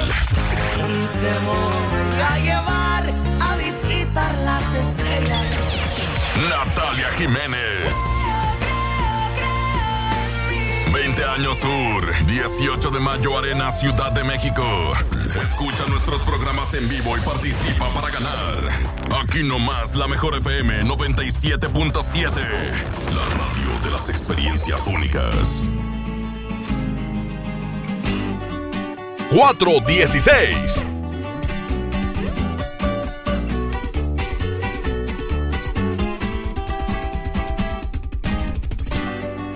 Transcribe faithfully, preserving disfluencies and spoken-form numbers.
Y te voy a llevar a visitar las estrellas. Natalia Jiménez. veinte años Tour, dieciocho de mayo Arena, Ciudad de México. Escucha nuestros programas en vivo y participa para ganar. Aquí nomás la mejor F M noventa y siete punto siete. La radio de las experiencias únicas. cuatro dieciséis.